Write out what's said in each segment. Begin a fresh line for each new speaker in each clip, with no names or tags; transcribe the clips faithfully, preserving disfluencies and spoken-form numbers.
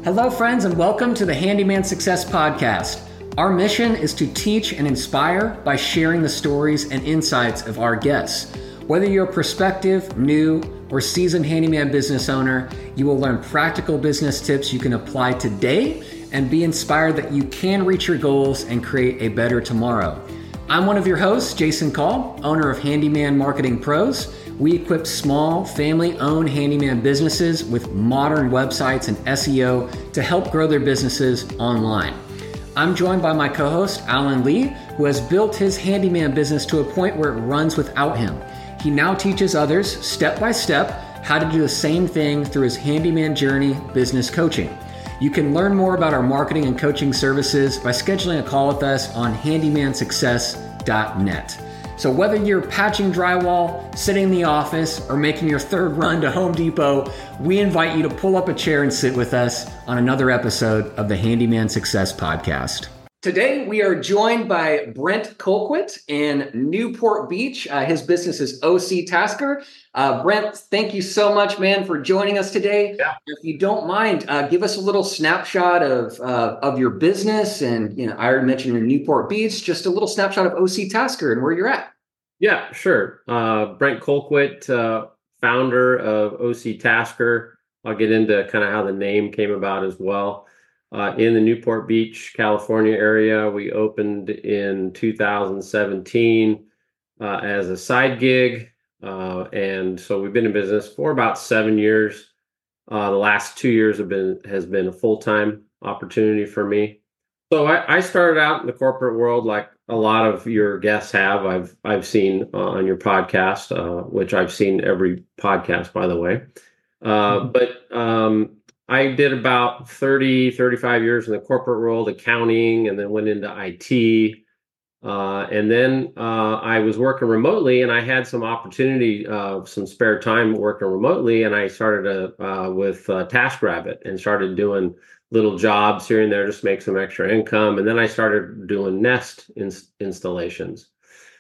Hello, friends, and welcome to the Handyman Success Podcast. Our mission is to teach and inspire by sharing the stories and insights of our guests. Whether you're a prospective, new, or seasoned handyman business owner, you will learn practical business tips you can apply today and be inspired that you can reach your goals and create a better tomorrow. I'm one of your hosts, Jason Call, owner of Handyman Marketing Pros. We equip small, family-owned handyman businesses with modern websites and S E O to help grow their businesses online. I'm joined by my co-host, Alan Lee, who has built his handyman business to a point where it runs without him. He now teaches others, step by step, how to do the same thing through his Handyman Journey business coaching. You can learn more about our marketing and coaching services by scheduling a call with us on handyman success dot net. So whether you're patching drywall, sitting in the office, or making your third run to Home Depot, we invite you to pull up a chair and sit with us on another episode of the Handyman Success Podcast. Today, we are joined by Brent Colquitt in Newport Beach. Uh, his business is O C Tasker. Uh, Brent, thank you so much, man, for joining us today.
Yeah.
If you don't mind, uh, give us a little snapshot of uh, of your business. And, you know, I already mentioned in Newport Beach, just a little snapshot of O C Tasker and where you're at.
Yeah, sure. Uh, Brent Colquitt, uh, founder of O C Tasker. I'll get into kind of how the name came about as well. Uh, in the Newport Beach, California area, we opened in two thousand seventeen uh, as a side gig. Uh, and so we've been in business for about seven years. Uh, the last two years have been has been a full-time opportunity for me. So I, I started out in the corporate world like a lot of your guests have. I've I've seen uh, on your podcast, uh, which I've seen every podcast, by the way. Uh, mm-hmm. But um, I did about thirty, thirty-five years in the corporate world, accounting, and then went into I T. Uh, and then uh, I was working remotely, and I had some opportunity, uh, some spare time working remotely, and I started a, uh, with uh, TaskRabbit and started doing little jobs here and there just to make some extra income. And then I started doing Nest ins- installations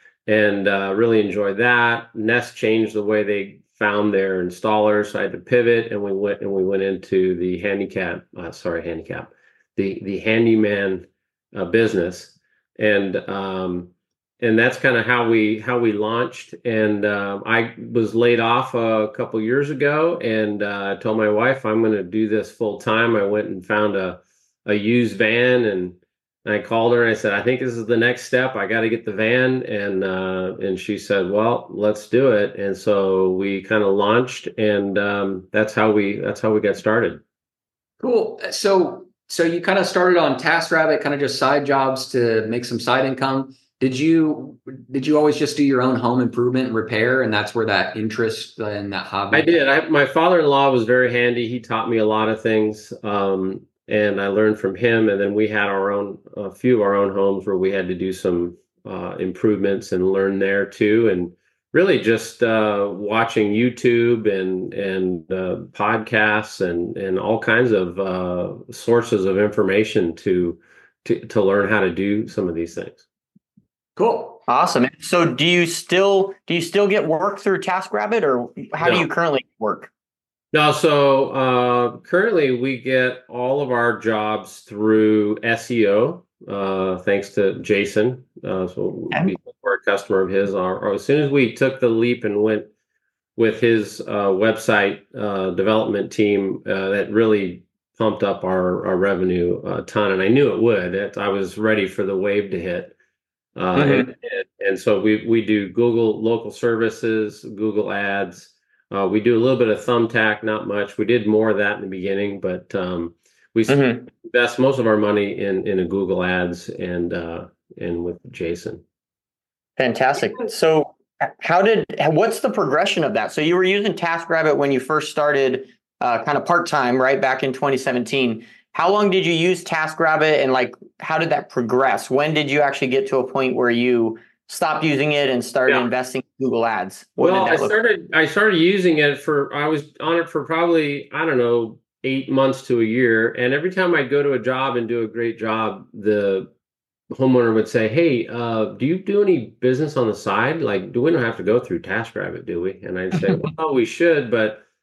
and uh, really enjoyed that. Nest changed the way they found their installers. So I had to pivot, and we went and we went into the handicap, uh, sorry, handicap, the the handyman uh, business, and um, and that's kind of how we how we launched. And uh, I was laid off a couple years ago, and uh, I told my wife I'm going to do this full time. I went and found a a used van, and I called her and I said, I think this is the next step. I got to get the van. And uh, and she said, well, let's do it. And so we kind of launched, and um, that's how we that's how we got started.
Cool. So so you kind of started on TaskRabbit, kind of just side jobs to make some side income. Did you did you always just do your own home improvement and repair, and that's where that interest and that hobby?
I did. I, my father-in-law was very handy. He taught me a lot of things. Um, And I learned from him, and then we had our own, a few of our own homes where we had to do some uh, improvements and learn there too. And really just uh, watching YouTube and and uh, podcasts and and all kinds of uh, sources of information to to to learn how to do some of these things.
Cool,
awesome. So, do you still do you still get work through TaskRabbit, or how
No.
do you currently work?
No, so uh, currently we get all of our jobs through S E O, uh, thanks to Jason. Uh, so we were a customer of his. Our, or as soon as we took the leap and went with his uh, website uh, development team, uh, that really pumped up our, our revenue a ton. And I knew it would. It, I was ready for the wave to hit. Uh, mm-hmm. and, and, and so we, we do Google local services, Google ads. Uh, we do a little bit of Thumbtack, not much. We did more of that in the beginning, but um, we mm-hmm. invest most of our money in in a Google Ads and uh, and with Jason.
Fantastic. So, how did what's the progression of that? So you were using TaskRabbit when you first started, uh, kind of part time, right back in twenty seventeen. How long did you use TaskRabbit, and like how did that progress? When did you actually get to a point where you stopped using it and started yeah. investing in Google Ads?
What well, I started like? I started using it for, I was on it for probably, I don't know, eight months to a year. And every time I'd go to a job and do a great job, the homeowner would say, hey, uh, do you do any business on the side? Like, do we don't have to go through TaskRabbit, do we? And I'd say, well, we should, but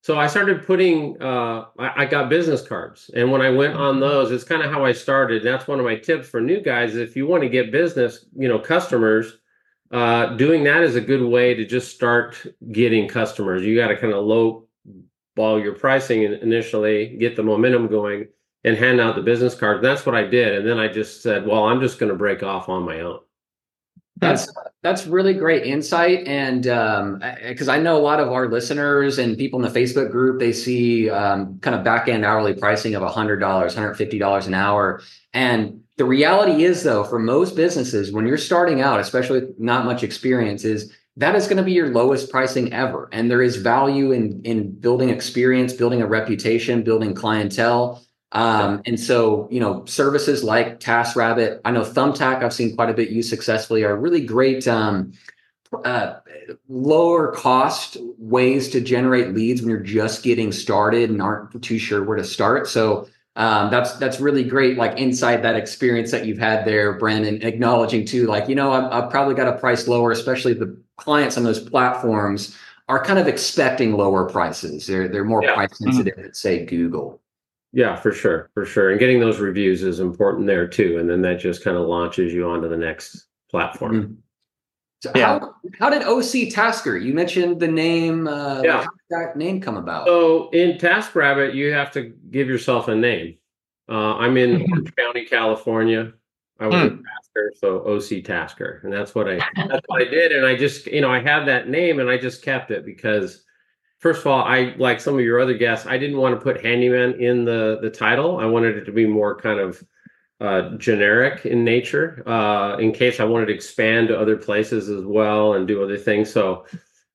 so I started putting, uh, I, I got business cards. And when I went on those, it's kind of how I started. That's one of my tips for new guys. If you want to get business, you know, customers, uh, doing that is a good way to just start getting customers. You got to kind of low ball your pricing initially, get the momentum going, and hand out the business card. And that's what I did. And then I just said, well, I'm just going to break off on my own.
That's that's really great insight, and um, because I know a lot of our listeners and people in the Facebook group, they see um, kind of back end hourly pricing of one hundred dollars, one hundred fifty dollars an hour, and the reality is, though, for most businesses, when you're starting out, especially with not much experience, is that is going to be your lowest pricing ever, and there is value in in building experience, building a reputation, building clientele. Um, and so, you know, services like TaskRabbit, I know Thumbtack, I've seen quite a bit used successfully, are really great, um, uh, lower cost ways to generate leads when you're just getting started and aren't too sure where to start. So, um, that's, that's really great, like inside that experience that you've had there, Brandon, acknowledging too, like, you know, I've, I've probably got a price lower, especially the clients on those platforms are kind of expecting lower prices. They're, they're more
Yeah.
price sensitive than, say, Google.
Yeah, for sure, for sure. And getting those reviews is important there too. And then that just kind of launches you onto the next platform.
Mm-hmm. So
Yeah.
how, how did O C Tasker? You mentioned the name. Uh,
Yeah.
How did that name come about?
So in TaskRabbit, you have to give yourself a name. Uh, I'm in Orange County, California. I was a tasker, so O C Tasker, and that's what I that's what I did. And I just, you know, I had that name, and I just kept it because, first of all, I, like some of your other guests, I didn't want to put handyman in the the title. I wanted it to be more kind of uh, generic in nature, uh, in case I wanted to expand to other places as well and do other things. So,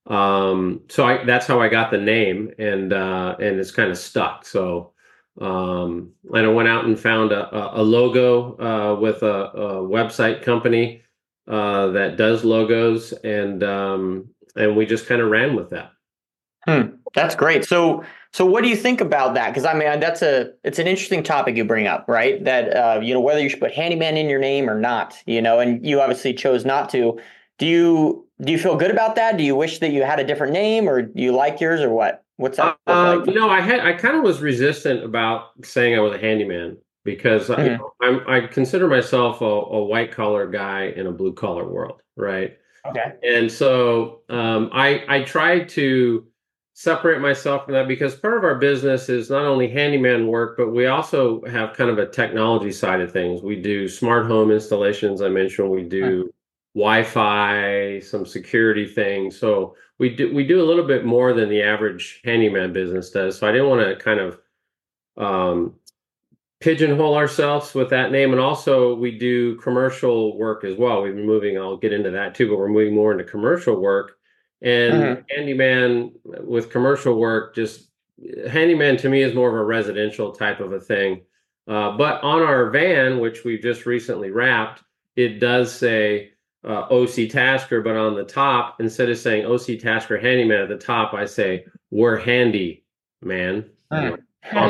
um, so I that's how I got the name, and uh, and it's kind of stuck. So, um, and I went out and found a, a logo uh, with a, a website company uh, that does logos, and um, and we just kind of ran with that.
Hmm, that's great. So, so what do you think about that? Because I mean, that's a it's an interesting topic you bring up, right? That uh, you know, whether you should put handyman in your name or not, you know, and you obviously chose not to. Do you do you feel good about that? Do you wish that you had a different name, or do you like yours, or what? What's that?
Uh,
like?
No, I had I kind of was resistant about saying I was a handyman because mm-hmm. you know, I'm I consider myself a, a white collar guy in a blue collar world, right?
Okay.
And so um, I I try to separate myself from that because part of our business is not only handyman work, but we also have kind of a technology side of things. We do smart home installations. I mentioned we do huh. Wi-Fi, some security things. So we do we do a little bit more than the average handyman business does. So I didn't want to kind of um, pigeonhole ourselves with that name. And also we do commercial work as well. We've been moving, I'll get into that too, but we're moving more into commercial work. And uh-huh. handyman with commercial work, just handyman to me is more of a residential type of a thing. Uh, but on our van, which we just recently wrapped, it does say uh, O C Tasker, but on the top, instead of saying O C Tasker handyman at the top, I say we're handy, man.
Uh-huh.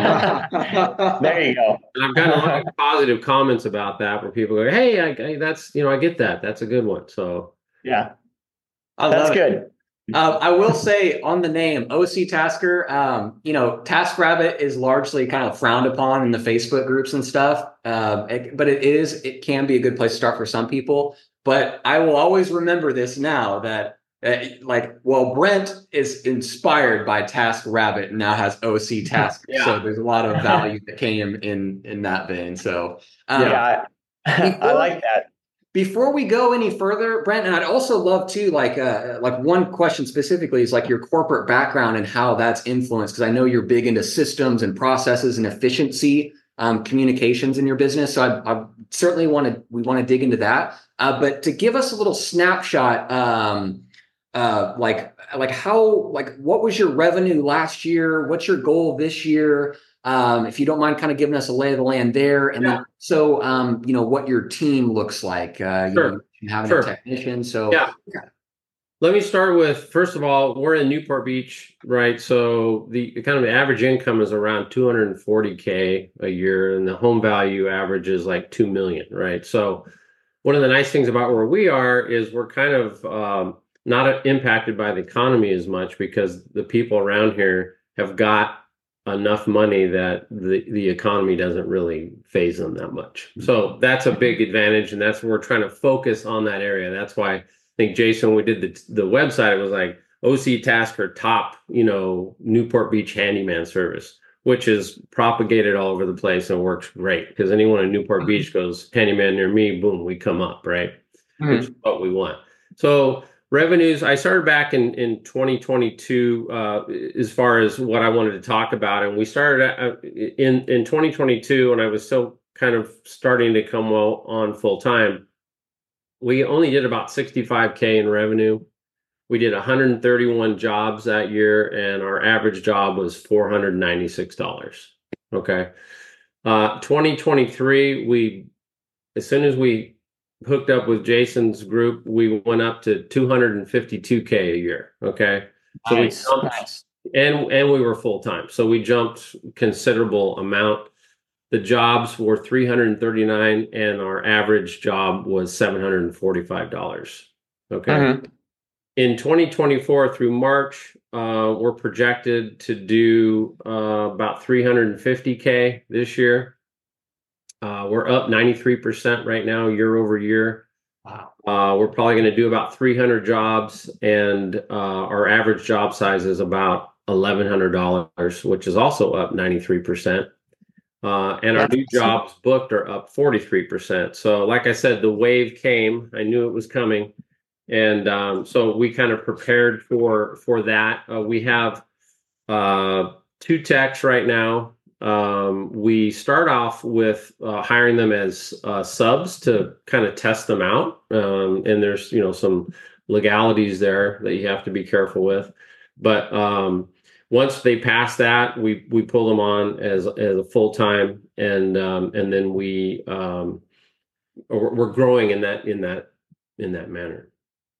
There you go.
And I've gotten a lot of positive comments about that where people go, hey, I, I, that's, you know, I get that. That's a good one. So
yeah,
I
that's
love
good.
It. Uh, I will say on the name O C Tasker, um, you know, TaskRabbit is largely kind of frowned upon in the Facebook groups and stuff. Uh, it, but it is, it can be a good place to start for some people. But I will always remember this now that uh, like, well, Brent is inspired by TaskRabbit and now has O C Tasker. Yeah. So there's a lot of value that came in, in that vein. So
um, yeah, I, before, I like that.
Before we go any further, Brent, and I'd also love to like uh, like one question specifically is like your corporate background and how that's influenced, because I know you're big into systems and processes and efficiency, um, communications in your business. So I, I certainly want to we want to dig into that. Uh, but to give us a little snapshot, um, uh, like like how like what was your revenue last year? What's your goal this year? Um, if you don't mind kind of giving us a lay of the land there. And yeah. then so, um, you know, what your team looks like, uh, you
sure.
know, having
sure.
a technician. So
yeah. yeah. Let me start with, first of all, we're in Newport Beach, right? So the kind of the average income is around two hundred forty K a year, and the home value average is like two million, right? So one of the nice things about where we are is we're kind of um, not impacted by the economy as much because the people around here have got enough money that the, the economy doesn't really phase them that much. So that's a big advantage, and that's we're trying to focus on that area. That's why I think, Jason, when we did the the website, it was like O C Tasker top, you know, Newport Beach handyman service, which is propagated all over the place and works great because anyone in Newport mm-hmm. Beach goes handyman near me, boom, we come up, right? Mm-hmm. Which is what we want. So revenues, I started back in, in twenty twenty-two uh, as far as what I wanted to talk about. And we started uh, in, in twenty twenty-two, and I was still kind of starting to come well on full time. We only did about sixty-five K in revenue. We did one hundred thirty-one jobs that year, and our average job was four hundred ninety-six dollars. Okay. Uh, twenty twenty-three, we, as soon as we hooked up with Jason's group, we went up to two hundred fifty-two K a year. Okay. So nice, we jumped, nice. and, and we were full time. So we jumped considerable amount. The jobs were three hundred thirty-nine and our average job was seven hundred forty-five dollars. Okay. Mm-hmm. In twenty twenty-four through March, uh, we're projected to do uh, about three hundred fifty K this year. Uh, we're up ninety-three percent right now, year over year. Wow. Uh, we're probably going to do about three hundred jobs, and uh, our average job size is about eleven hundred dollars, which is also up ninety-three percent. Uh, and our new jobs booked are up forty-three percent. So like I said, the wave came. I knew it was coming. And um, so we kind of prepared for for that. Uh, we have uh, two techs right now. Um, we start off with uh, hiring them as uh, subs to kind of test them out. Um, and there's, you know, some legalities there that you have to be careful with. But um, once they pass that, we we pull them on as as a full time, and um, and then we um, we're growing in that in that in that manner.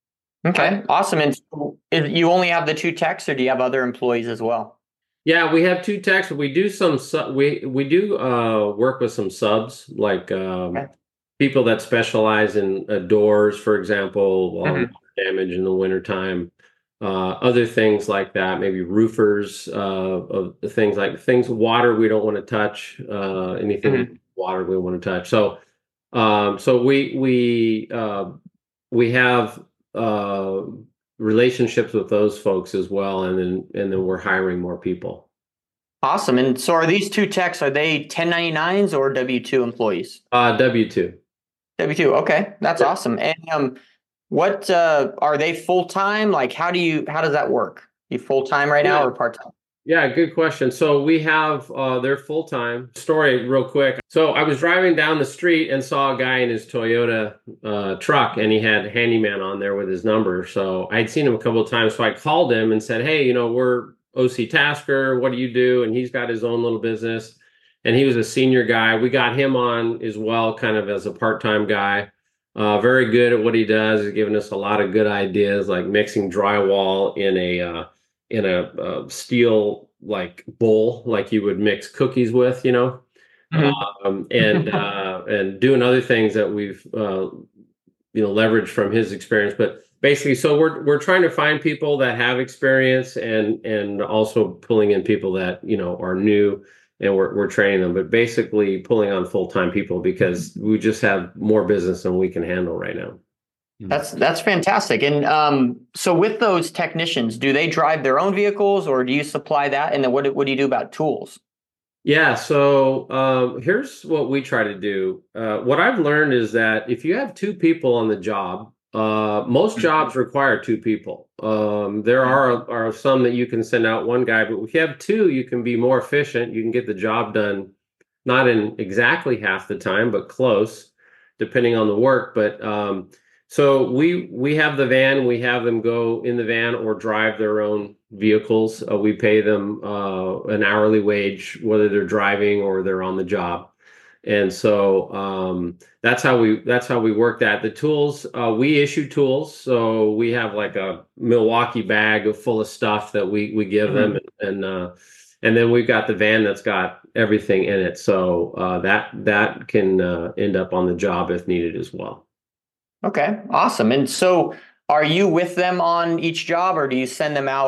Okay, awesome. And so you only have the two techs, or do you have other employees as well?
Yeah, we have two techs. We do some su- we we do uh, work with some subs, like um, okay. people that specialize in uh, doors, for example, um, mm-hmm. damage in the wintertime. Uh, other things like that, maybe roofers, uh, of things like things, water we don't want to touch, uh, anything mm-hmm. water we want to touch. So, um, so we we uh, we have uh, relationships with those folks as well, and then and then we're hiring more people.
Awesome. And so, are these two techs, are they ten ninety-nines or W two employees?
Uh, W two.
W two. Okay, that's yeah. awesome. And um. What uh, are they full time? Like, how do you how does that work? You full time right now yeah. or part time?
Yeah, good question. So we have uh, they're full time. Story real quick. So I was driving down the street and saw a guy in his Toyota uh, truck, and he had handyman on there with his number. So I'd seen him a couple of times. So I called him and said, "Hey, you know, we're O C Tasker. What do you do?" And he's got his own little business, and he was a senior guy. We got him on as well, kind of as a part time guy. Uh, very good at what he does. He's given us a lot of good ideas, like mixing drywall in a uh, in a uh, steel like bowl, like you would mix cookies with, you know, mm-hmm. um, and uh, and doing other things that we've uh, you know leveraged from his experience. But basically, so we're we're trying to find people that have experience, and and also pulling in people that you know are new. And we're we're training them, but basically pulling on full-time people because we just have more business than we can handle right now.
That's that's fantastic. And um, so with those technicians, do they drive their own vehicles, or do you supply that? And then what what do you do about tools?
Yeah, so um, here's what we try to do. Uh, what I've learned is that if you have two people on the job, uh, most jobs require two people. Um, there are are some that you can send out one guy, but if you have two, you can be more efficient. You can get the job done, not in exactly half the time, but close, depending on the work. But um, so we we have the van. We have them go in the van or drive their own vehicles. Uh, we pay them uh, an hourly wage, whether they're driving or they're on the job. And so um, that's how we that's how we work that. The tools, uh, we issue tools. So we have like a Milwaukee bag of full of stuff that we we give mm-hmm. them, and and, uh, and then we've got the van that's got everything in it. So uh, that that can uh, end up on the job if needed as well.
Okay, awesome. And so, are you with them on each job, or do you send them out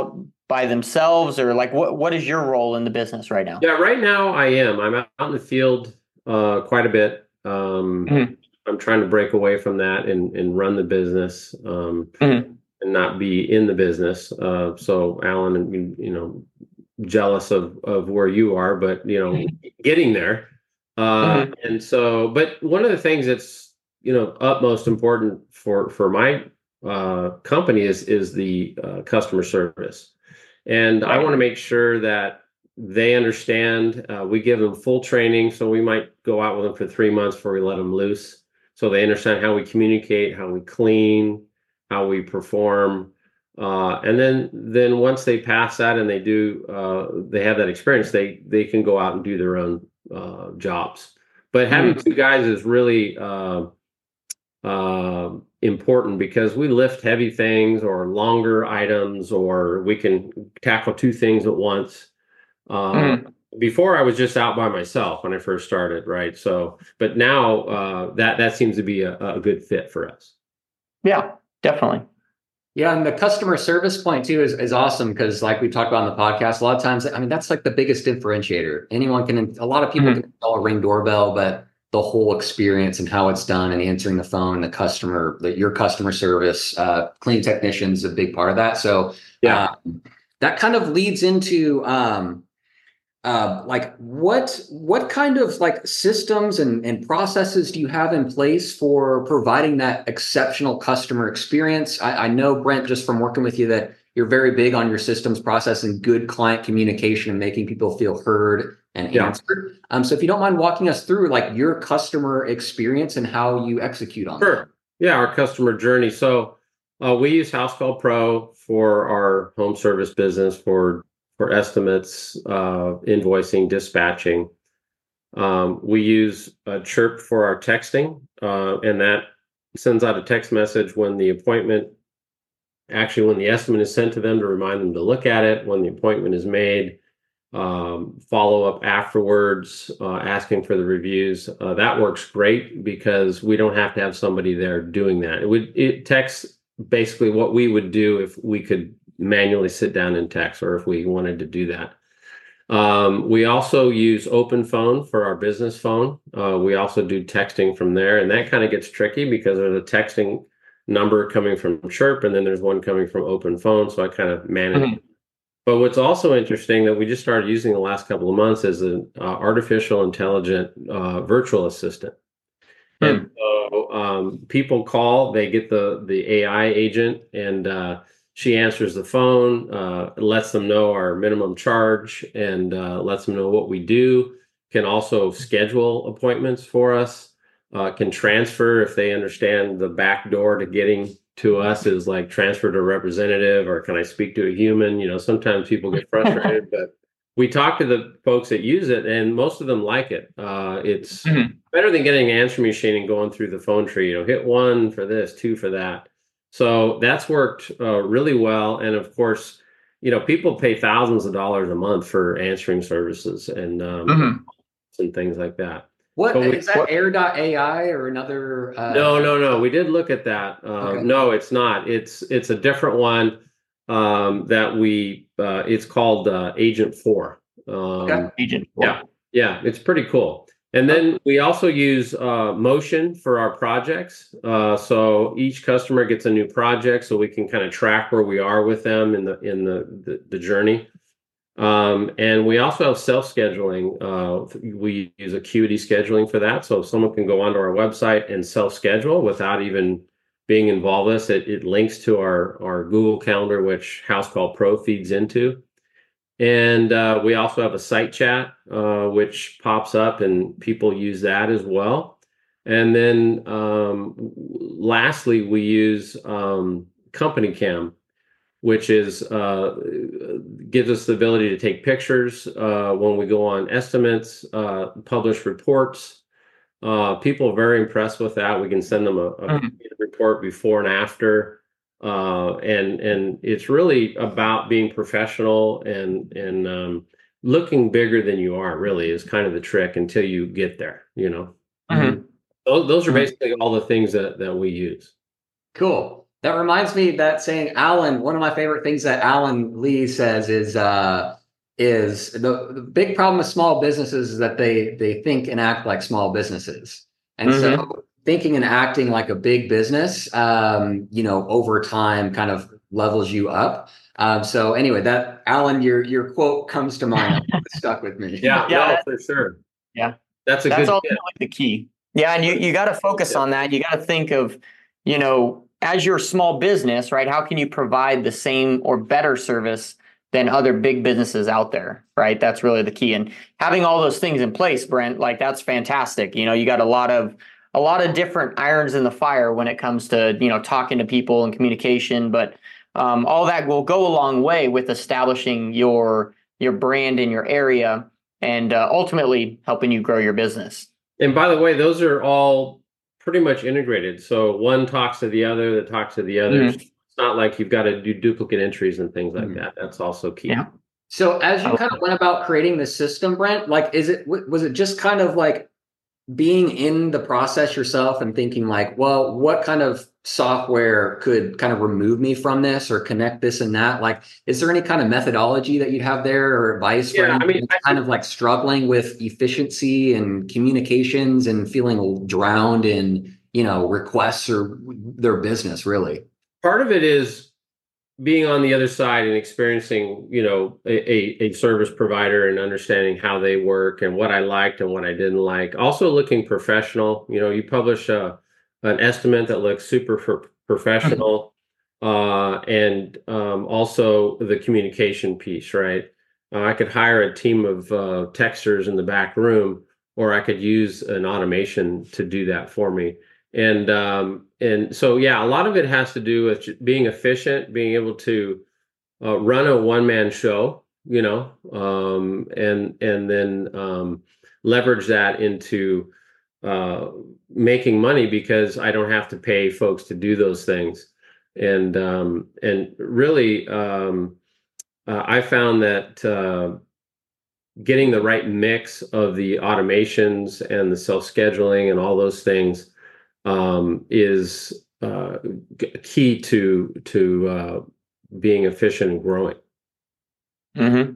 by themselves, or like what what is your role in the business right now?
Yeah, right now I am. I'm out in the field uh, quite a bit. Um,
Mhm.
I'm trying to break away from that and, and run the business um,
Mhm.
and not be in the business. Uh, so, Alan, I mean, you know, jealous of of where you are, but you know, getting there. Uh,
Mhm.
and so, but one of the things that's you know utmost important for for my uh, company is is the uh, customer service, and I
Right.
want to make sure that they understand. Uh, we give them full training, so we might go out with them for three months before we let them loose, so they understand how we communicate, how we clean, how we perform. Uh, and then, then once they pass that and they do, uh, they have that experience, they they can go out and do their own uh, jobs. But having
Mhm.
two guys is really uh, uh, important because we lift heavy things or longer items, or we can tackle two things at once. Uh,
Mhm.
Before I was just out by myself when I first started, right? So, but now uh, that that seems to be a, a good fit for us.
Yeah, definitely.
Yeah, and the customer service point too is, is awesome because, like we talked about on the podcast, a lot of times, I mean, that's like the biggest differentiator. Anyone can, a lot of people
Mhm.
can install a Ring doorbell, but the whole experience and how it's done and answering the phone, the customer, the, your customer service, uh, clean technicians, a big part of that. So
Yeah.
uh, that kind of leads into um, uh, like what what kind of like systems and, and processes do you have in place for providing that exceptional customer experience? I, I know, Brent, just from working with you, that you're very big on your systems process and good client communication and making people feel heard and
Yeah.
answered. Um, so if you don't mind walking us through like your customer experience and how you execute on that.
Sure. Yeah, our customer journey. So uh, we use House Call Pro for our home service business for for estimates, uh, invoicing, dispatching. Um, we use uh, Chirp for our texting, uh, and that sends out a text message when the appointment, actually when the estimate is sent to them to remind them to look at it, when the appointment is made, um, follow up afterwards, uh, asking for the reviews. Uh, that works great because we don't have to have somebody there doing that. It would it texts basically what we would do if we could manually sit down and text, or if we wanted to do that. Um, we also use Open Phone for our business phone. Uh, we also do texting from there, and that kind of gets tricky because there's a texting number coming from Chirp, and then there's one coming from Open Phone. So I kind of manage.
Mhm.
But what's also interesting that we just started using the last couple of months is an uh, artificial intelligent uh, virtual assistant. And
Mhm.
so um, people call, they get the the A I agent, and uh, she answers the phone, uh, lets them know our minimum charge, and uh, lets them know what we do. Can also schedule appointments for us. Uh, can transfer if they understand the back door to getting to us is like transfer to a representative, or can I speak to a human? You know, sometimes people get frustrated, but we talk to the folks that use it, and most of them like it. Uh, it's
Mhm.
better than getting an answer machine and going through the phone tree. You know, hit one for this, two for that. So that's worked uh, really well. And of course, you know, people pay thousands of dollars a month for answering services and um,
Mhm.
and things like that.
What
But we
is that, Air dot A I or another? Uh,
no, no, no. We did look at that. Um,
okay.
no, it's not. It's it's a different one um, that we. Uh, it's called uh, Agent Four.
Okay.
Um,
Agent
yeah,
four.
yeah. It's pretty cool. And then we also use uh, Motion for our projects. Uh, so each customer gets a new project, so we can kind of track where we are with them in the in the the, the journey. Um, and we also have self-scheduling. Uh, we use Acuity scheduling for that. So if someone can go onto our website and self-schedule without even being involved with us, it, it links to our, our Google Calendar, which House Call Pro feeds into. And uh, we also have a site chat, uh, which pops up, and people use that as well. And then um, lastly, we use um, Company Cam, which is uh, gives us the ability to take pictures uh, when we go on estimates, uh, publish reports. Uh, people are very impressed with that. We can send them a, a
Mhm.
report before and after, uh, and and it's really about being professional and and um, looking bigger than you are. Really, is kind of the trick until you get there. You know,
Mhm.
those, those are
Mhm.
basically all the things that that we use.
Cool. That reminds me that saying Alan, one of my favorite things that Alan Lee says is uh is the, the big problem with small businesses is that they they think and act like small businesses. And
Mm-hmm.
so thinking and acting like a big business um, you know, over time kind of levels you up. Um, so anyway, that Alan, your your quote comes to mind. It stuck with me.
Yeah,
Yeah,
no,
that-
for sure.
Yeah.
That's a
That's
good
ultimately
tip.
the key. Yeah, and you you got to focus on that. You got to think of, you know, as your small business, right? How can you provide the same or better service than other big businesses out there, right? That's really the key. And having all those things in place, Brent, like that's fantastic. You know, you got a lot of a lot of different irons in the fire when it comes to, you know, talking to people and communication, but um, all that will go a long way with establishing your your brand in your area and uh, ultimately helping you grow your business.
And by the way, those are all pretty much integrated. So one talks to the other, that talks to the others.
Mhm.
It's not like you've got to do duplicate entries and things like
Mhm.
that. That's also key.
Yeah.
So as you
I
kind of went about creating this system, Brent, like, is it, w- was it just kind of like being in the process yourself and thinking like, well, what kind of software could kind of remove me from this or connect this and that? Like, is there any kind of methodology that you'd have there or advice for
Yeah, I
anyone
mean,
who's
I
kind of like struggling with efficiency and communications and feeling drowned in, you know, requests or their business, really?
part of it is being on the other side and experiencing, you know, a, a, a service provider and understanding how they work and what I liked and what I didn't like. Also looking professional. You know, you publish a, an estimate that looks super pro- professional, uh, and um, also the communication piece, right? Uh, I could hire a team of uh, texters in the back room, or I could use an automation to do that for me. And um, and so yeah, a lot of it has to do with being efficient, being able to uh, run a one man show, you know, um, and and then um, leverage that into uh, making money because I don't have to pay folks to do those things. And um, and really, um, uh, I found that uh, getting the right mix of the automations and the self scheduling and all those things um, is uh, g- key to to uh, being efficient and growing.
Mm-hmm.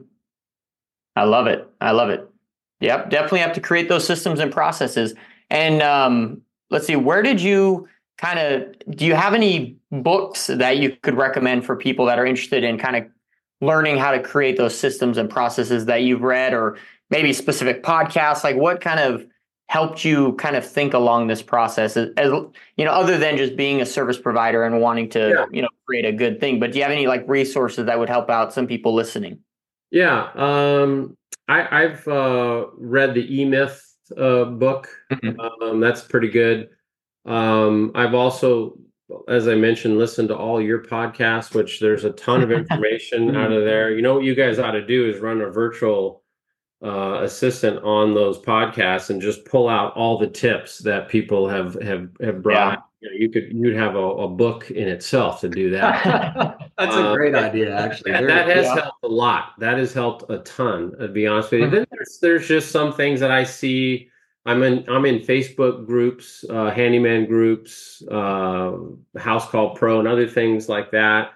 I love it. I love it. Yep, definitely have to create those systems and processes. And um, let's see, where did you kind of, do you have any books that you could recommend for people that are interested in kind of learning how to create those systems and processes that you've read, or maybe specific podcasts? Like what kind of helped you kind of think along this process as, as you know, other than just being a service provider and wanting to,
Yeah.
you know, create a good thing, but do you have any like resources that would help out some people listening?
Yeah, um, I, I've uh, read the E-Myth uh, book.
Mhm.
Um, that's pretty good. Um, I've also, as I mentioned, listened to all your podcasts, which there's a ton of information out of there. You know what you guys ought to do is run a virtual uh, assistant on those podcasts and just pull out all the tips that people have have have brought.
Yeah.
You know, you could you'd have a, a book in itself to do that.
That's a
Um,
great idea, actually.
That,
Very
that has
Yeah.
helped a lot. That has helped a ton, to be honest with you.
Mhm.
Then there's there's just some things that I see. I'm in I'm in Facebook groups, uh, handyman groups, uh, House Call Pro, and other things like that.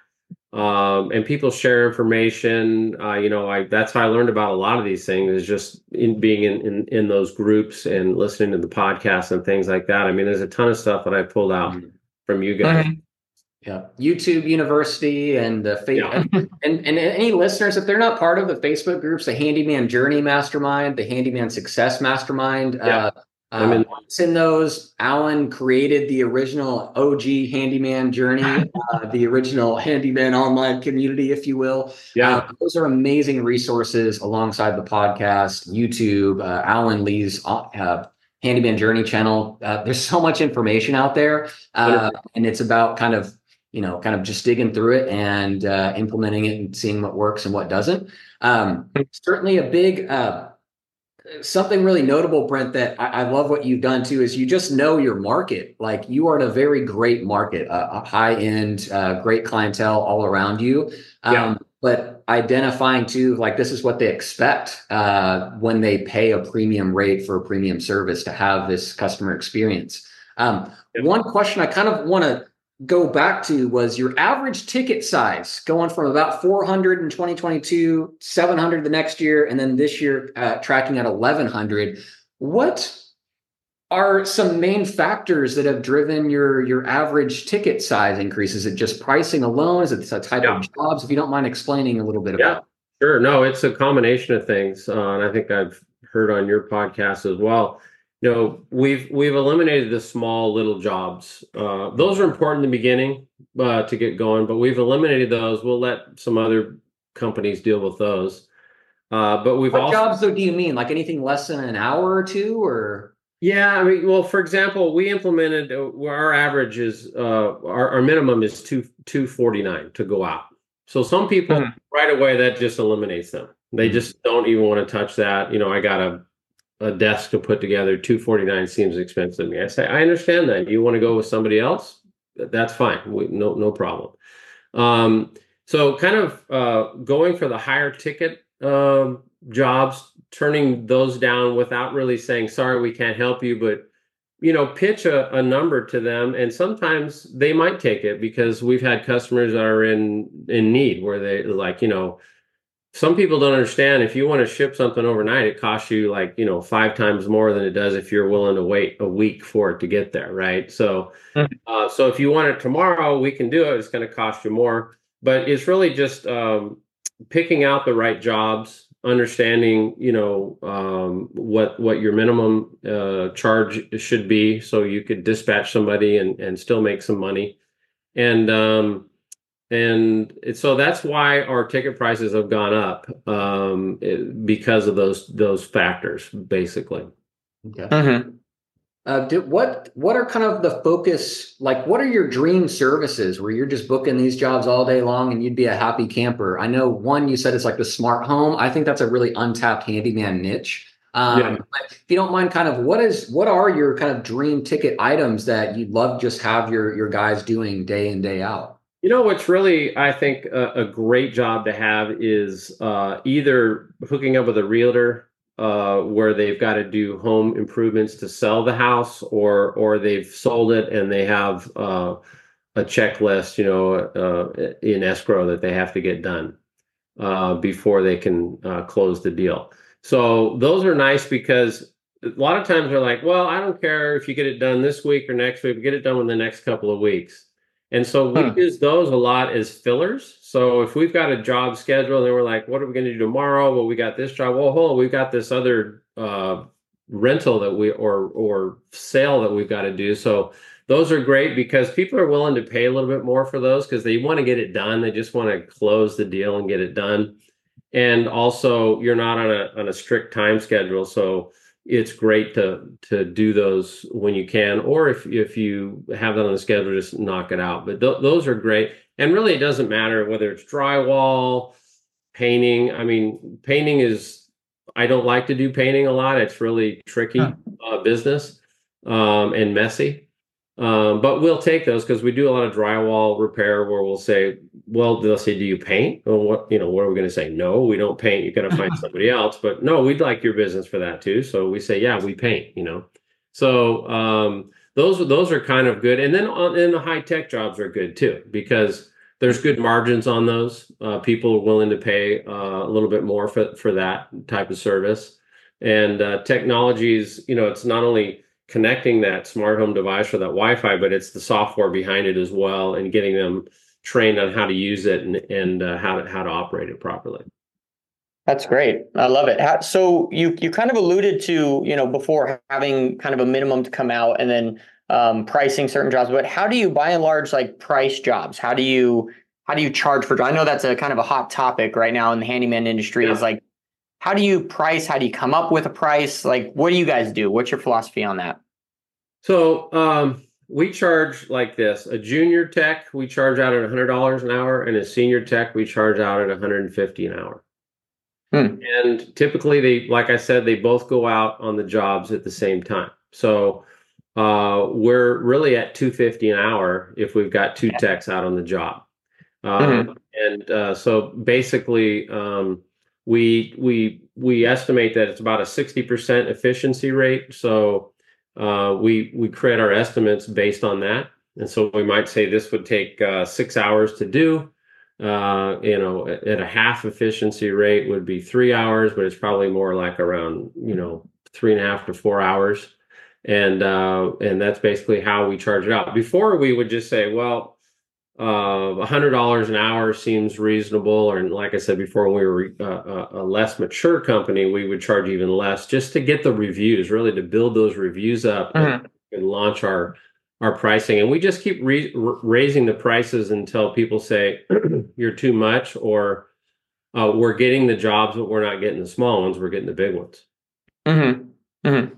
Um, and people share information. Uh, you know, I that's how I learned about a lot of these things is just in being in, in in those groups and listening to the podcasts and things like that. I mean, there's a ton of stuff that I pulled out
Mhm.
from you guys.
Mhm.
Yeah, YouTube University and the fa-
Yeah.
and, and and any listeners, if they're not part of the Facebook groups, the Handyman Journey Mastermind, the Handyman Success Mastermind,
Yeah.
uh,
I'm
uh,
in-
once in those, Alan created the original O G Handyman Journey, uh, the original Handyman online community, if you will.
Yeah.
Uh, those are amazing resources alongside the podcast, YouTube, uh, Alan Lee's uh, Handyman Journey channel. Uh, there's so much information out there, uh, and it's about kind of you know, kind of just digging through it and uh, implementing it and seeing what works and what doesn't. Um, certainly a big, uh, something really notable, Brent, that I, I love what you've done too, is you just know your market. Like you are in a very great market, uh, a high end, uh, great clientele all around you. Um,
Yeah.
But identifying too, like this is what they expect uh, when they pay a premium rate for a premium service to have this customer experience. Um,
Yeah.
One question I kind of want to go back to was your average ticket size going from about four hundred in twenty twenty-two, seven hundred the next year, and then this year uh, tracking at eleven hundred. What are some main factors that have driven your your average ticket size increase? Is it just pricing alone? Is it the type
Yeah.
of jobs? If you don't mind explaining a little bit
Yeah,
about
sure. No, it's a combination of things, uh, and I think I've heard on your podcast as well. You know, we've we've eliminated the small little jobs. Uh, those are important in the beginning uh, to get going, but we've eliminated those. We'll let some other companies deal with those. Uh, but we've
what
also
jobs though do you mean? Like anything less than an hour or two, or
Yeah, I mean, well, for example, we implemented uh, where our average is uh, our, our minimum is two two forty nine to go out. So some people
Mhm.
right away that just eliminates them. They
Mhm.
just don't even want to touch that. You know, I got a a desk to put together. two forty nine seems expensive to me. I say I understand that. You want to go with somebody else? That's fine. We, no no problem. Um, so kind of uh, going for the higher ticket um, jobs, turning those down without really saying, sorry, we can't help you, but you know, pitch a, a number to them, and sometimes they might take it because we've had customers that are in in need where they like, you know, some people don't understand if you want to ship something overnight, it costs you like, you know, five times more than it does if you're willing to wait a week for it to get there, right? So
Mhm.
uh, so if you want it tomorrow, we can do it. It's going to cost you more, but it's really just um, picking out the right jobs, understanding, you know, um, what what your minimum uh, charge should be, so you could dispatch somebody and and still make some money. And um, and it, so that's why our ticket prices have gone up um, it- because of those those factors, basically.
okay.
Mhm.
Uh, do, what what are kind of the focus? Like, what are your dream services where you're just booking these jobs all day long and you'd be a happy camper? I know one you said it's like the smart home. I think that's a really untapped handyman niche.
Yeah.
Um, but if you don't mind, kind of what is what are your kind of dream ticket items that you'd love to just have your your guys doing day in day out?
You know, what's really, I think, a, a great job to have is uh, either hooking up with a realtor uh, where they've got to do home improvements to sell the house, or or they've sold it and they have uh, a checklist, you know, uh, in escrow that they have to get done uh, before they can uh, close the deal. So those are nice because a lot of times they're like, well, I don't care if you get it done this week or next week, get it done in the next couple of weeks. And so we
Hmm.
use those a lot as fillers. So if we've got a job schedule and then we're like, what are we going to do tomorrow? Well, we got this job. Well, hold on, we've got this other uh, rental that we or or sale that we've got to do. So those are great because people are willing to pay a little bit more for those because they want to get it done. They just want to close the deal and get it done. And also, you're not on a on a strict time schedule, so it's great to to do those when you can, or if if you have that on the schedule, just knock it out. But th- those are great, and really, it doesn't matter whether it's drywall, painting. I mean, painting is I don't like to do painting a lot. It's really tricky
Huh.
uh, business um, and messy. Um, but we'll take those because we do a lot of drywall repair where we'll say, well, they'll say, do you paint? Well, what, you know, what are we going to say? No, we don't paint. You got to find somebody else. But no, we'd like your business for that too. So we say, yeah, we paint, you know. So um, those, those are kind of good. And then on, and the high tech jobs are good too, because there's good margins on those. Uh, people are willing to pay uh, a little bit more for, for that type of service. And uh, technologies, you know, it's not only connecting that smart home device or that Wi-Fi, but it's the software behind it as well, and getting them trained on how to use it and, and uh, how to how to operate it properly.
That's great. I love it. How, so you you kind of alluded to, you know, before having kind of a minimum to come out and then um, pricing certain jobs, but how do you by and large like price jobs? How do you how do you charge for jobs? I know that's a kind of a hot topic right now in the handyman industry
Yeah.
is like, how do you price? How do you come up with a price? Like, what do you guys do? What's your philosophy on that?
So um, we charge like this: a junior tech we charge out at one hundred dollars an hour, and a senior tech we charge out at one hundred fifty an hour.
Hmm.
And typically, they, like I said, they both go out on the jobs at the same time. So uh, we're really at two hundred fifty an hour if we've got two techs out on the job.
Mhm.
Um, and uh, so basically, um, we we we estimate that it's about a sixty percent efficiency rate. So uh, we we create our estimates based on that. And so we might say this would take uh, six hours to do. Uh, you know, at, at a half efficiency rate would be three hours, but it's probably more like around, you know, three and a half to four hours. And uh, and that's basically how we charge it out. Before we would just say, well, uh, one hundred dollars an hour seems reasonable. Or like I said before, when we were uh, a less mature company, we would charge even less just to get the reviews, really to build those reviews up mm-hmm. and, and launch our our pricing. And we just keep re- raising the prices until people say you're too much, or uh, we're getting the jobs, but we're not getting the small ones. We're getting the big ones.
Mm-hmm. Mm-hmm.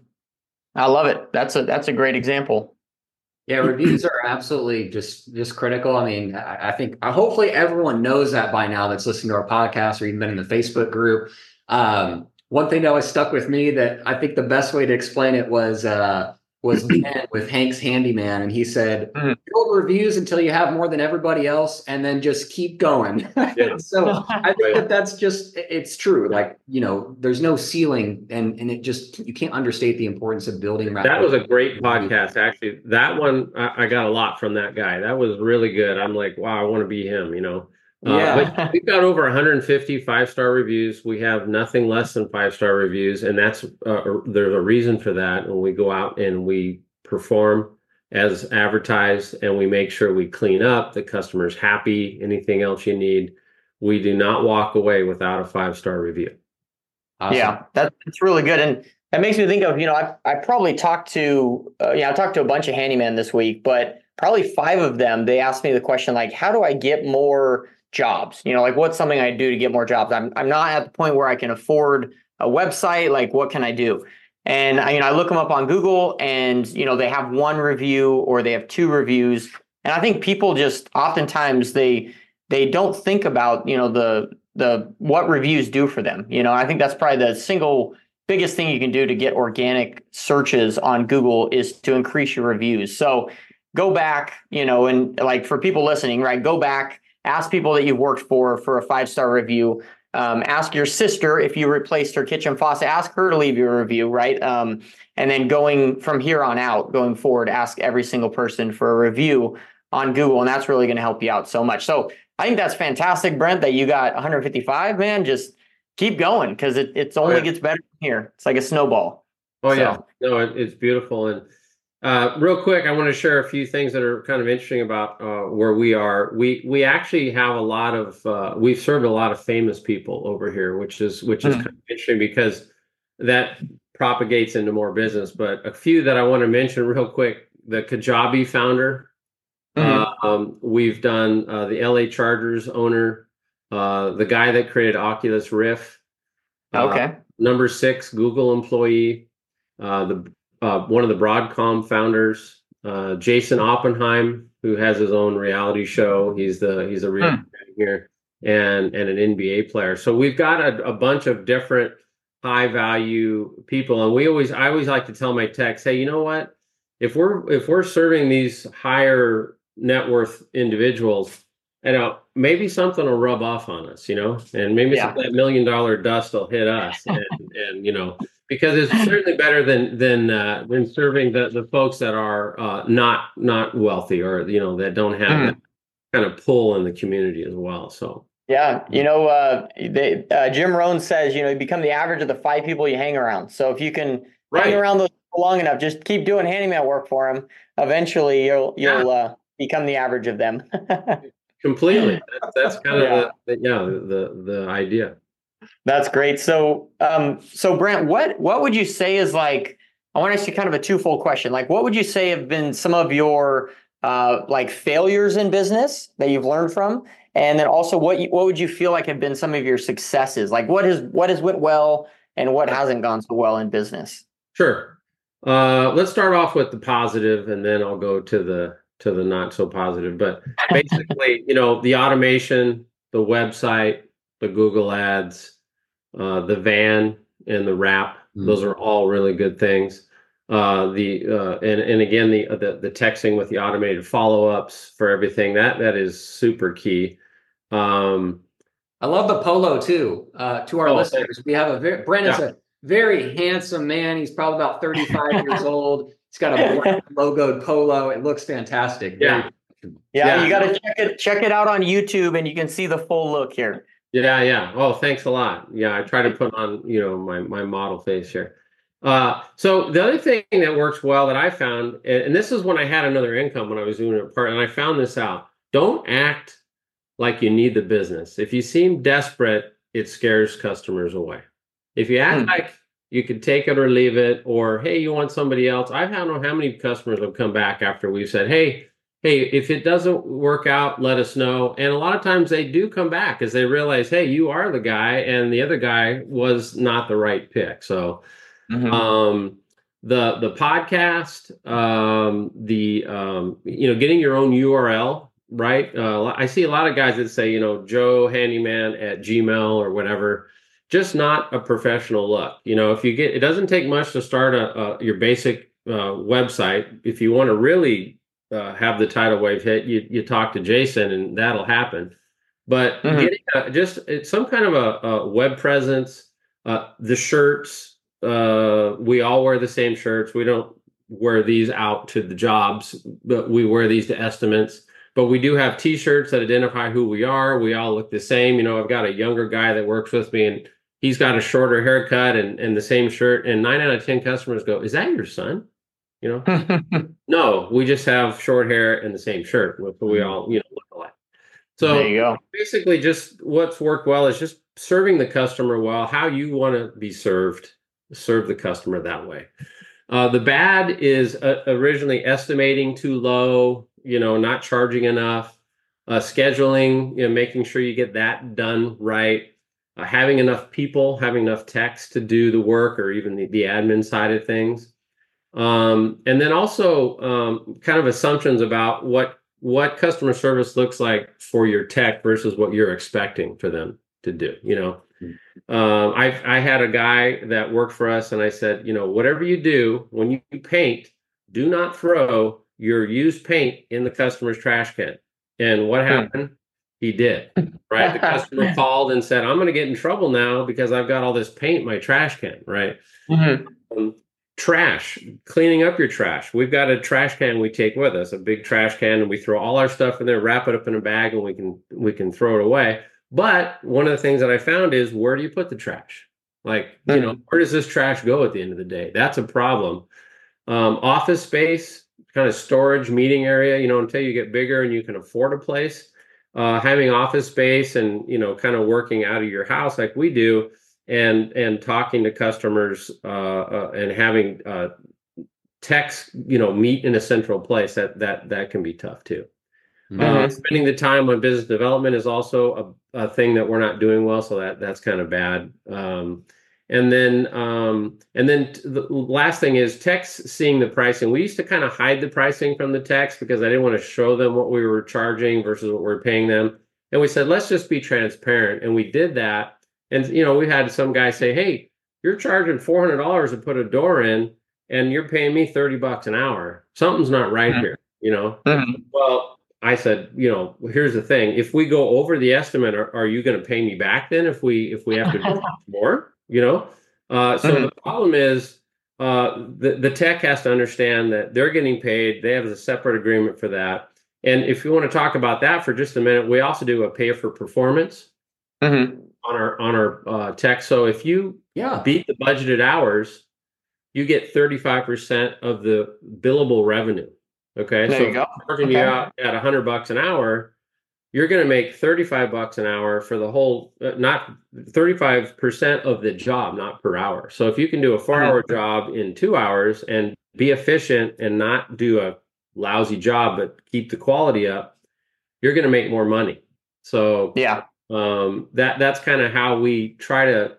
I love it. That's a that's a great example.
Yeah, reviews are absolutely just just critical. I mean, I, I think uh, hopefully everyone knows that by now that's listening to our podcast or even been in the Facebook group. Um, one thing that always stuck with me that I think the best way to explain it was uh, was Ben with Hank's Handyman, and he said, mm-hmm. build reviews until you have more than everybody else, and then just keep going. Yeah. So I think that that's just, it's true. Like, you know, there's no ceiling, and and it just, you can't understate the importance of building.
That was a great podcast, actually. That one, I, I got a lot from that guy. That was really good. I'm like, wow, I want to be him, you know. Uh, yeah. But we've got over one hundred fifty five-star reviews. We have nothing less than five-star reviews, and that's uh, there's a reason for that. When we go out and we perform as advertised, and we make sure we clean up, the customer's happy, anything else you need, we do not walk away without a five-star review.
Awesome. Yeah, that, that's really good. And that makes me think of, you know, I I probably talked to, uh, yeah, I talked to a bunch of handymen this week, but probably five of them, they asked me the question, like, how do I get more jobs? You know, like, what's something I do to get more jobs? I'm I'm not at the point where I can afford a website. Like, what can I do? And I, you know, I look them up on Google, and you know, they have one review or they have two reviews. And I think people just oftentimes they they don't think about, you know, the the what reviews do for them. You know, I think that's probably the single biggest thing you can do to get organic searches on Google is to increase your reviews. So go back, you know, and like for people listening, right, go back. Ask people that you've worked for for a five-star review. Um, ask your sister if you replaced her kitchen faucet. Ask her to leave you a review, right? Um, and then going from here on out, going forward, ask every single person for a review on Google, and that's really going to help you out so much. So I think that's fantastic, Brent, that you got one hundred fifty-five. Man, just keep going, because it it's only oh, yeah. gets better from here. It's like a snowball.
Oh,
so.
yeah. No, it, it's beautiful. And Uh, real quick, I want to share a few things that are kind of interesting about uh, where we are. We we actually have a lot of uh, we've served a lot of famous people over here, which is which is mm-hmm. kind of interesting because that propagates into more business. But a few that I want to mention real quick: the Kajabi founder. Mm-hmm. Uh, um, we've done uh, the L A Chargers owner, uh, the guy that created Oculus Rift. Uh,
okay.
Number six Google employee. Uh, the Uh, one of the Broadcom founders, uh, Jason Oppenheim, who has his own reality show. He's the he's a real hmm. here and and an N B A player. So we've got a, a bunch of different high value people, and we always I always like to tell my techs, hey, you know what? If we're if we're serving these higher net worth individuals, you know, maybe something will rub off on us, you know, and maybe yeah. some, that million dollar dust will hit us, and and you know. Because it's certainly better than than uh, than serving the, the folks that are uh, not not wealthy, or you know, that don't have mm. that kind of pull in the community as well. So
yeah, you know, uh, they, uh, Jim Rohn says, you know, you become the average of the five people you hang around. So if you can right. hang around those people long enough, just keep doing handyman work for them. Eventually, you'll you'll yeah. uh, become the average of them.
Completely. That's, that's kind of yeah. the, the yeah the the idea.
That's great. So, um, so Brent, what what would you say is like? I want to ask you kind of a twofold question. Like, what would you say have been some of your uh, like failures in business that you've learned from, and then also what you, what would you feel like have been some of your successes? Like, what has what has went well and what hasn't gone so well in business?
Sure. Uh, let's start off with the positive, and then I'll go to the to the not so positive. But basically, you know, the automation, the website, the Google Ads, uh, the van, and the wrap. Mm-hmm. Those are all really good things. Uh, the uh, and and again the, the the texting with the automated follow-ups for everything that that is super key. Um,
I love the polo too. Uh, to our oh, listeners, we have a very Brent yeah. is a very handsome man. He's probably about thirty-five years old. It's got a black logoed polo. It looks fantastic.
Yeah.
Yeah,
Yeah.
you got to check it check it out on YouTube, and you can see the full look here.
Yeah, yeah. Oh, thanks a lot. Yeah, I try to put on, you know, my my model face here. Uh, so the other thing that works well that I found, and, and this is when I had another income when I was doing it part, and I found this out. Don't act like you need the business. If you seem desperate, it scares customers away. If you act
Hmm.
like you could take it or leave it, or hey, you want somebody else. I don't know how many customers have come back after we've said, hey, hey, if it doesn't work out, let us know. And a lot of times they do come back as they realize, hey, you are the guy, and the other guy was not the right pick. So
Mhm.
um, the the podcast, um, the um, you know, getting your own U R L, right? Uh, I see a lot of guys that say, you know, Joe Handyman at Gmail or whatever. Just not a professional look. You know, if you get, it doesn't take much to start a, a your basic uh, website. If you want to really uh, have the tidal wave hit, you you talk to Jason, and that'll happen. But
Mhm.
getting a, just it's some kind of a, a web presence, uh, the shirts. Uh, we all wear the same shirts. We don't wear these out to the jobs, but we wear these to estimates. But we do have T-shirts that identify who we are. We all look the same. You know, I've got a younger guy that works with me, and he's got a shorter haircut and, and the same shirt. And nine out of ten customers go, "Is that your son?" You know, no, we just have short hair and the same shirt. But we all, you know, look alike. So
There you go.
basically, just what's worked well is just serving the customer well, how you want to be served, serve the customer that way. Uh, the bad is uh, originally estimating too low, you know, not charging enough, uh, scheduling, you know, making sure you get that done right, uh, having enough people, having enough techs to do the work or even the, the admin side of things. Um, and then also um, kind of assumptions about what what customer service looks like for your tech versus what you're expecting for them to do, you know. Um, I I had a guy that worked for us, and I said, you know, whatever you do when you paint, do not throw your used paint in the customer's trash can. And what happened? He did. Right? The customer called and said, I'm going to get in trouble now because I've got all this paint in my trash can. Right?
Mhm.
Um, trash, cleaning up your trash. We've got a trash can we take with us, a big trash can, and we throw all our stuff in there, wrap it up in a bag, and we can we can throw it away. But one of the things that I found is, where do you put the trash? Like, you know, where does this trash go at the end of the day? That's a problem. Um, office space, kind of storage, meeting area, you know, until you get bigger and you can afford a place. Uh, having office space and, you know, kind of working out of your house like we do, and and talking to customers uh, uh, and having uh, techs, you know, meet in a central place, that that that can be tough too.
Mm-hmm.
Uh, spending the time on business development is also a, a thing that we're not doing well, so that that's kind of bad. Um, and then um, and then t- the last thing is techs seeing the pricing. We used to kind of hide the pricing from the techs because I didn't want to show them what we were charging versus what we're paying them. And we said, let's just be transparent, and we did that. And you know, we had some guy say, "Hey, you're charging four hundred dollars to put a door in, and you're paying me thirty bucks an hour. Something's not right
Mhm.
here." You know,
Mhm.
well. I said, you know, here's the thing. If we go over the estimate, are, are you going to pay me back then if we if we have to do more? You know? Uh, so
Mhm.
the problem is uh, the, the tech has to understand that they're getting paid. They have a separate agreement for that. And if you want to talk about that for just a minute, we also do a pay for performance
Mhm.
on our on our uh, tech. So if you
Yeah.
beat the budgeted hours, you get thirty-five percent of the billable revenue. Okay,
There
so
you
if
go.
I'm charging
Okay.
you out at a hundred bucks an hour, you're going to make thirty-five bucks an hour for the whole, uh, not thirty-five percent of the job, not per hour. So if you can do a four hour job in two hours and be efficient and not do a lousy job, but keep the quality up, you're going to make more money. So
Yeah.
um, that that's kind of how we try to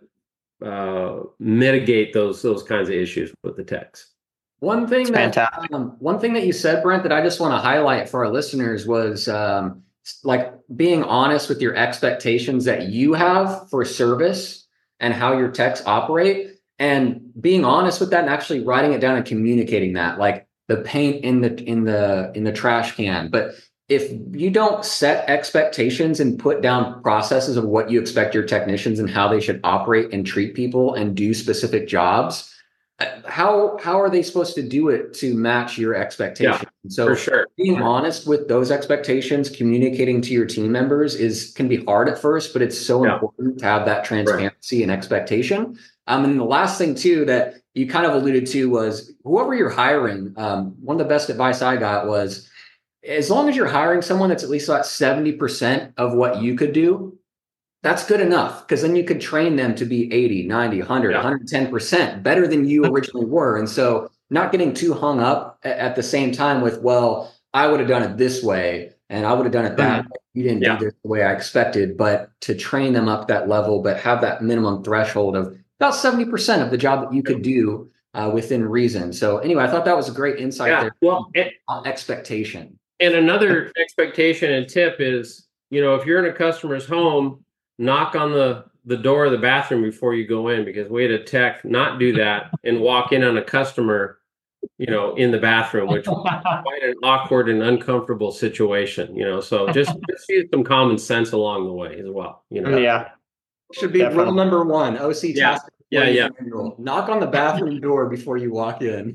uh, mitigate those those kinds of issues with the techs.
One thing
It's
that
fantastic.
um, one thing that you said, Brent, that I just want to highlight for our listeners was um, like being honest with your expectations that you have for service and how your techs operate, and being honest with that and actually writing it down and communicating that, like the paint in the in the in the trash can. But if you don't set expectations and put down processes of what you expect your technicians and how they should operate and treat people and do specific jobs, how how are they supposed to do it to match your expectations?
Yeah,
So
for sure.
being honest with those expectations, communicating to your team members is can be hard at first, but it's so
Yeah.
important to have that
Right.
transparency and expectation. Um, and the last thing too that you kind of alluded to was whoever you're hiring. Um, one of the best advice I got was as long as you're hiring someone that's at least about seventy percent of what you could do, that's good enough because then you could train them to be eighty, ninety, one hundred,
Yeah.
one hundred ten percent better than you originally were. And so not getting too hung up a- at the same time with, well, I would have done it this way and I would have done it that way. You didn't
Yeah.
do this the way I expected, but to train them up that level, but have that minimum threshold of about seventy percent of the job that you could do uh, within reason. So anyway, I thought that was a great insight
Yeah.
there
Well, and,
on expectation.
and another expectation and tip is, you know, if you're in a customer's home, knock on the the door of the bathroom before you go in, because we had a tech not do that and walk in on a customer, you know, in the bathroom, which was quite an awkward and uncomfortable situation, you know. So just, just use some common sense along the way as well, you know.
Yeah.
Should be
Definitely.
rule number one, O C
Yeah.
task.
Yeah, yeah.
Rule. Knock on the bathroom door before you walk in.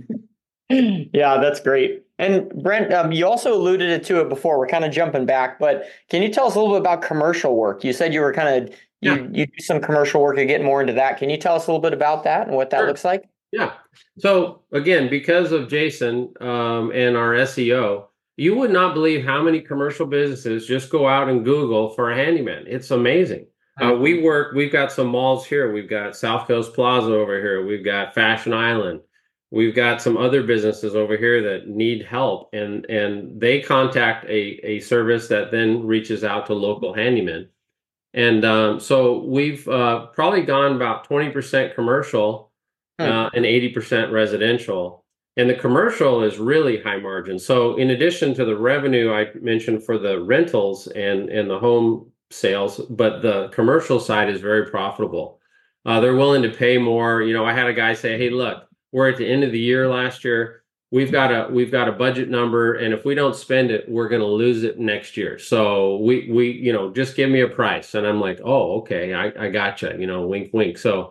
Yeah, that's great. And Brent, um, you also alluded to it before. We're kind of jumping back, but can you tell us a little bit about commercial work? You said you were kind of you
Yeah.
you do some commercial work. You're getting more into that. Can you tell us a little bit about that and what that
Sure.
looks like?
Yeah. So again, because of Jason um, and our S E O, you would not believe how many commercial businesses just go out and Google for a handyman. It's amazing. Uh, we work, we've got some malls here. We've got South Coast Plaza over here. We've got Fashion Island. We've got some other businesses over here that need help, and and they contact a, a service that then reaches out to local handymen. And um, so we've uh, probably gone about twenty percent commercial uh, and eighty percent residential. And the commercial is really high margin. So in addition to the revenue I mentioned for the rentals and, and the home sales, but the commercial side is very profitable. Uh, they're willing to pay more. You know, I had a guy say, hey, look, we're at the end of the year last year. We've got a we've got a budget number, and if we don't spend it, we're going to lose it next year. So we we you know just give me a price, and I'm like, oh, okay, I I gotcha. You know, wink, wink. So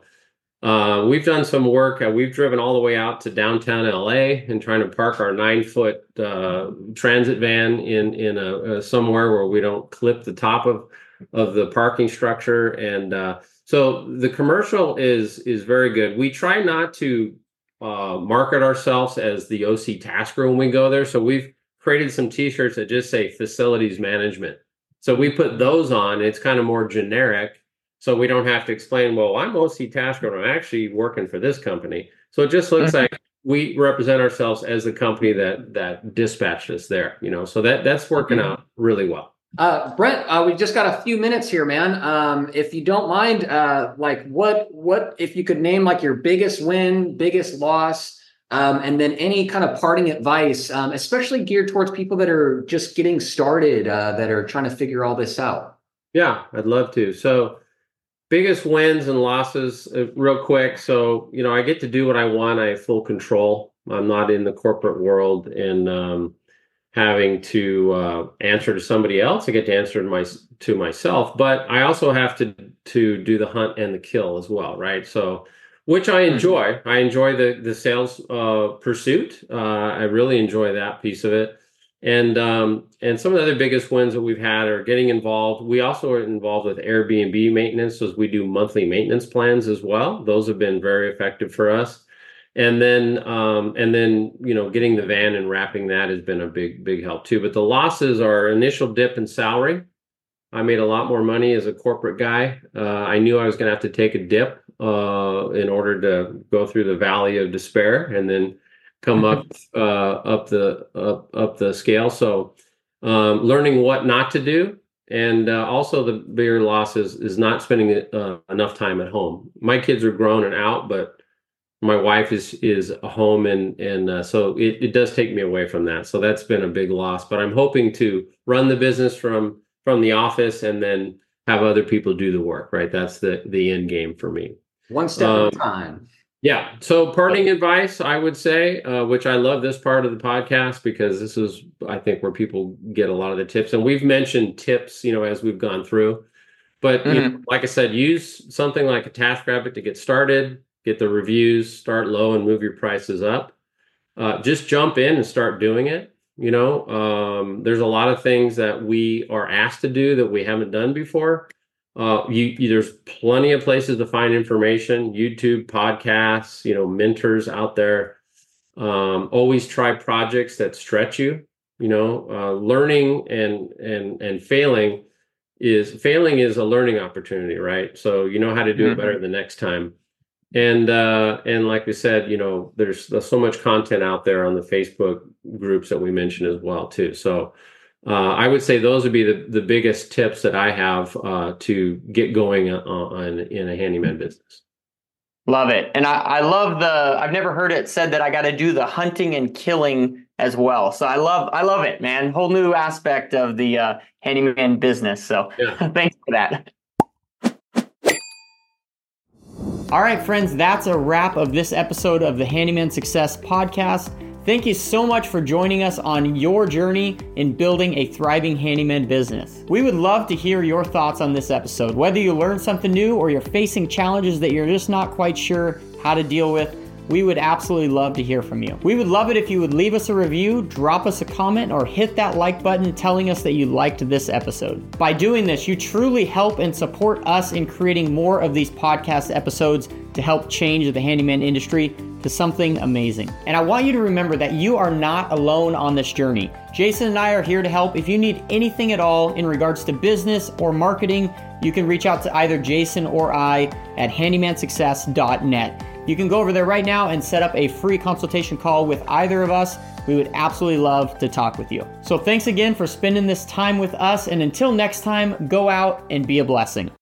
uh, we've done some work. Uh, we've driven all the way out to downtown L A and trying to park our nine foot uh, transit van in in a, a somewhere where we don't clip the top of of the parking structure, and uh, so the commercial is is very good. We try not to uh, market ourselves as the O C Tasker when we go there. So we've created some T-shirts that just say facilities management. So we put those on. It's kind of more generic, so we don't have to explain, well, I'm O C Tasker and I'm actually working for this company. So it just looks like we represent ourselves as the company that that dispatched us there. You know, so that that's working out really well.
Uh, Brent, uh, we just got a few minutes here, man. Um, if you don't mind, uh, like what, what, if you could name like your biggest win, biggest loss, um, and then any kind of parting advice, um, especially geared towards people that are just getting started, uh, that are trying to figure all this out.
Yeah, I'd love to. So biggest wins and losses, uh, real quick. So, you know, I get to do what I want. I have full control. I'm not in the corporate world and, um, having to uh, answer to somebody else. I get to answer to my to myself, but I also have to to do the hunt and the kill as well, right? So, which I enjoy. I enjoy the the sales uh, pursuit. Uh, I really enjoy that piece of it, and um, and some of the other biggest wins that we've had are getting involved. We also are involved with Airbnb maintenance, so we do monthly maintenance plans as well. Those have been very effective for us. And then, um, and then, you know, getting the van and wrapping that has been a big, big help too. But the losses are initial dip in salary. I made a lot more money as a corporate guy. Uh, I knew I was going to have to take a dip uh, in order to go through the valley of despair and then come up, uh, up the up up the scale. So, um, learning what not to do, and uh, also the bigger loss is is not spending uh, enough time at home. My kids are grown and out, but my wife is is home, and and uh, so it, it does take me away from that. So that's been a big loss. But I'm hoping to run the business from from the office and then have other people do the work. Right, that's the the end game for me.
One step
um,
at a time.
Yeah. So parting advice, I would say, uh, which I love this part of the podcast because this is, I think, where people get a lot of the tips. And we've mentioned tips, you know, as we've gone through. But mm-hmm. you know, like I said, use something like a TaskRabbit to get started. get the reviews, start low and move your prices up. Uh, just jump in and start doing it. You know, um, there's a lot of things that we are asked to do that we haven't done before. Uh, you, you, there's plenty of places to find information, YouTube, podcasts, you know, mentors out there. Um, always try projects that stretch you. You know, uh, learning and and and failing is failing is a learning opportunity, right? So you know how to do mm-hmm. it better the next time. And uh, and like we said, you know, there's, there's so much content out there on the Facebook groups that we mentioned as well too. So uh, I would say those would be the, the biggest tips that I have uh, to get going on, on in a handyman business.
Love it. And I, I love the, I've never heard it said that I got to do the hunting and killing as well. So I love, I love it, man. Whole new aspect of the uh, handyman business. So yeah. Thanks for that. All right, friends, that's a wrap of this episode of the Handyman Success Podcast. Thank you so much for joining us on your journey in building a thriving handyman business. We would love to hear your thoughts on this episode. Whether you learned something new or you're facing challenges that you're just not quite sure how to deal with, we would absolutely love to hear from you. We would love it if you would leave us a review, drop us a comment, or hit that like button telling us that you liked this episode. By doing this, you truly help and support us in creating more of these podcast episodes to help change the handyman industry to something amazing. And I want you to remember that you are not alone on this journey. Jason and I are here to help. If you need anything at all in regards to business or marketing, you can reach out to either Jason or I at handyman success dot net. You can go over there right now and set up a free consultation call with either of us. We would absolutely love to talk with you. So thanks again for spending this time with us. And until next time, go out and be a blessing.